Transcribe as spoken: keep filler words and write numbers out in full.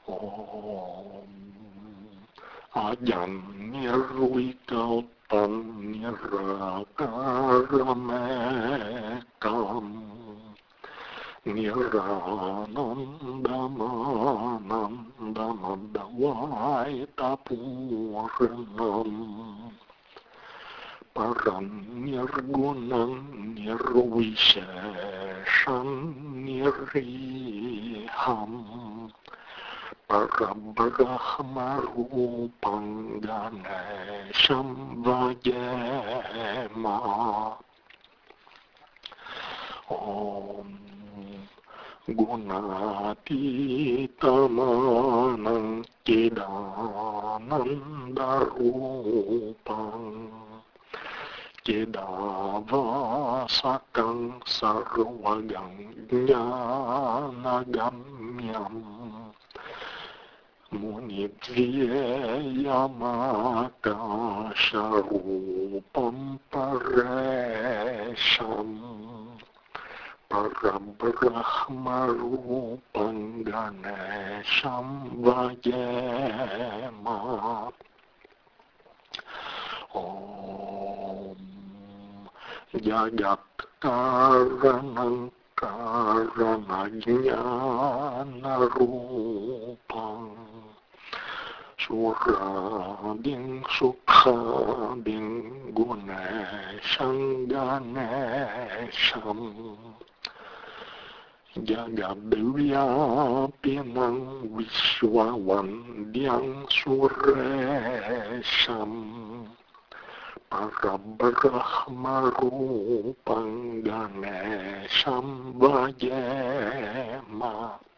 Om Ajan nirvikautan nirakaramekam Niranandamandamandavaitapurnam Paranirgunam nirvishesham niriham Parabrahmarupam Ganesham Vajema Om Gunatitamanam Chidanandarupam Chidavasakam Sarvagam Jnanagamyam Munidvyeyamakasharupam paresham Parabrahmarupam Ganesham Vajema Om Jagat Karanam Karanajnanarupam Surabing Sukhabing Gunesham Ganesham Jagadevya Pinang Vishwavandyang Suresham Parabrahmarupam Ganesham Vajema